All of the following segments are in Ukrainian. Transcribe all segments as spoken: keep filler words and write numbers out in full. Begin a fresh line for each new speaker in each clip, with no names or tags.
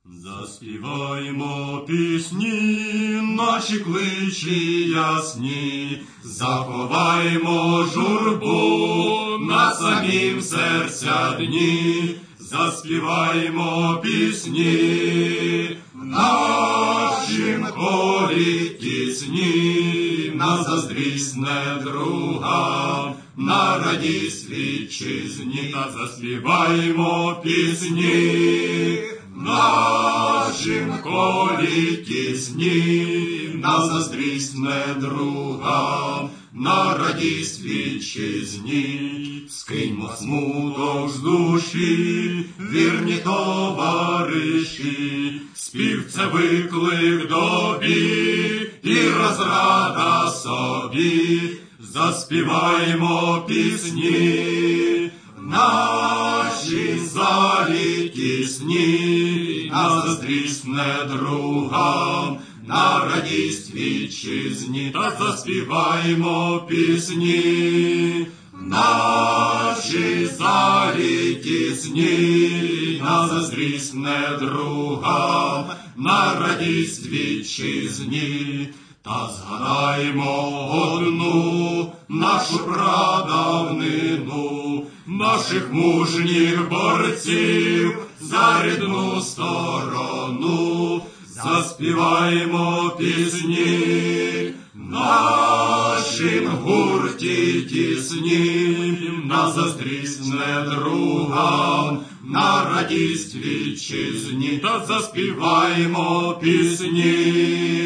Заспіваймо пісні, наші кличі ясні, заховаймо журбу на самім серця дні, заспіваймо пісні, нашим хорі тісні, на заздрість не другам, на радість вітчизні, та заспіваймо пісні, нашим колі тісні, на заздрість не другам, на радість вітчизні. Скиньмо смуток з душі, вірні товариші, спів це виклик добі і розрада собі, заспіваймо пісні, наші залі тісні, на заздрість не другам, на радість вітчизні, та заспіваймо пісні, наші залі тісні, на заздрість не другам, на радість вітчизні. Та згадаймо одну нашу прадавнину, наших мужніх борців за рідну сторону, заспіваймо пісні, нашим гурті тіснім, на заздрість не другам, на радість вітчизні, та заспіваймо пісні,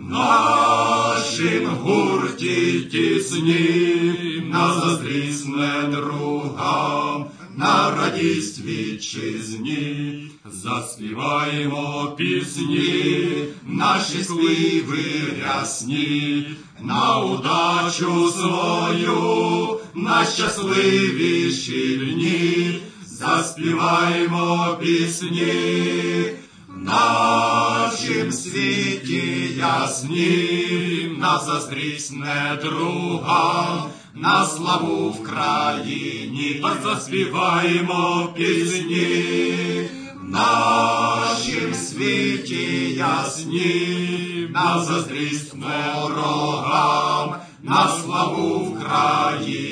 нашим гурті тісні, на заздрість не другам, на радість вітчизні, заспіваємо пісні, наші сливи рясні, на удачу свою, на щасливіші дні, заспіваємо пісні, нашим світі яснім, на заздрість не другам, на славу в країні, та заспіваємо пісні, нашим світі яснім, на заздрість ворогам, на славу в країні.